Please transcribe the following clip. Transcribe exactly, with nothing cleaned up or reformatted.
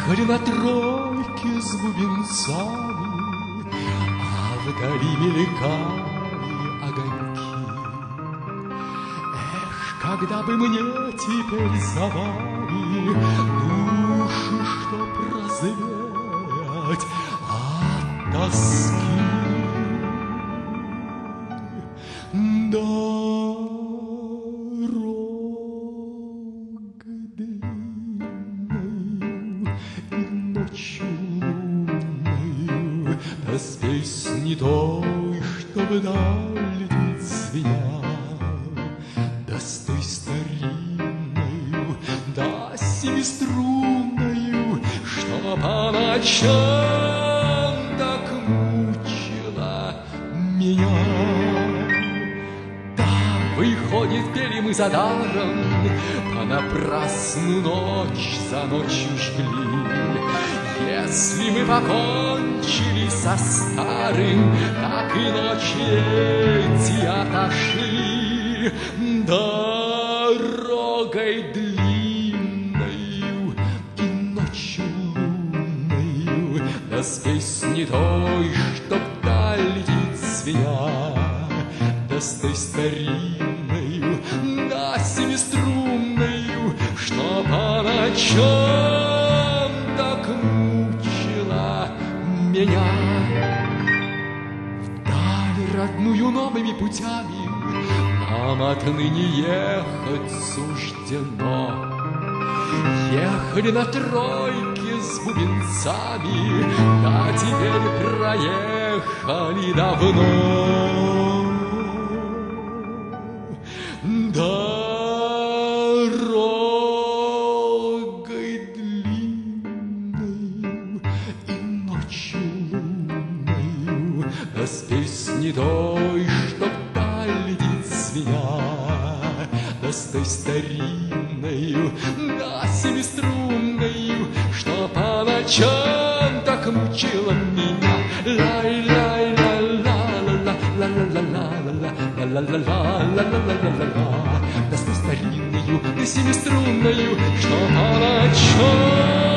Ехали на тройке с бубенцами, а вдали мелькали огоньки. Эх, когда бы мне теперь за вами души, чтоб развеять от тоски. Дорогой длинною и ночью лунною, да с песней той, что вдаль летит звеня, да с той старинною, да семиструнною, что по ночам так мучила меня. Выходит, пели мы за даром, понапрасну ночь за ночью жгли. Если мы покончили со старым, так и ночи эти отошли. Дорогой длинною и ночью лунною, да с песней той, что вдаль летит звеня, да с той старинною, да семиструнною, что по ночам так мучила меня. Вдаль родную новыми путями нам отныне ехать суждено. Ехали на тройке с бубенцами, да теперь проехали давно. Дорогой длинною и ночью лунною, да с песней той, что вдаль летит звеня, да с той старинною, да семиструнною, что по ночам так мучила меня. Ла-ла-ла-ла-ла-ла-ла-ла-ла-ла-ла-ла-ла-ла-ла-ла-ла-ла-ла, да с той старинною, да семиструнною, что по ночам